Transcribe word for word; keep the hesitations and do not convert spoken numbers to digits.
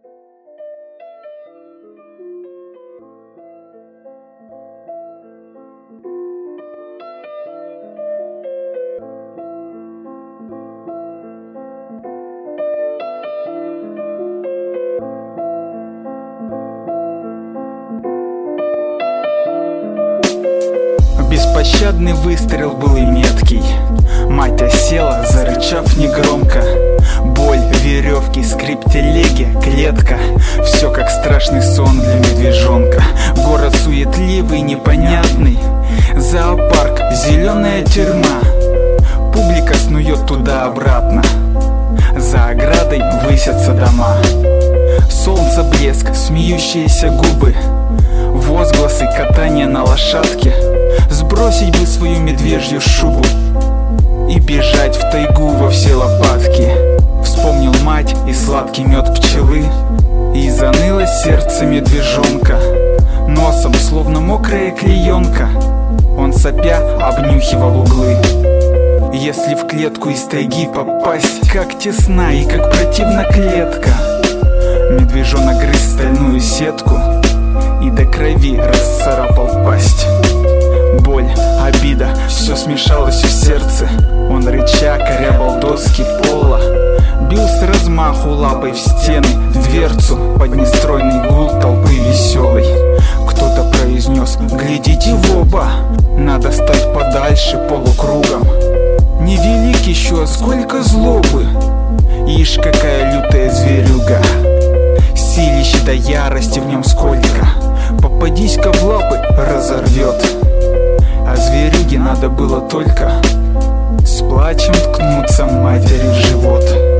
Беспощадный выстрел был и меткий. Мать осела, зарычав негромко. Боль, веревки, скрип телеги, клетка. Все как страшный сон для медвежонка. Город суетливый, непонятный. Зоопарк, зеленая тюрьма. Публика снует туда-обратно. За оградой высятся дома. Солнце, блеск, смеющиеся губы. Возгласы, катание на лошадке. Сбросить бы свою медвежью шубу и бежать в тайгу во все лопатки. Вспомнил мать и сладкий мед пчелы, и заныло сердце медвежонка. Носом, словно мокрая клеенка, он сопя обнюхивал углы. Если в клетку из тайги попасть, как тесна и как противна клетка. Медвежонок грыз стальную сетку и до крови расцарапал пасть. Боль, обида, все смешалось в сердце. Он рыча корябал доски пола, бил с размаху лапой в стены, в дверцу под нестройный гул толпы веселой. Кто-то произнес: глядите в оба, надо стать подальше полукругом. Невелик еще, а сколько злобы, ишь какая лютая зверюга. Силище до ярости в нем сколько, попадись-ка в лапы, разорвет. А зверюге надо было только с плачем ткнуться матери в живот.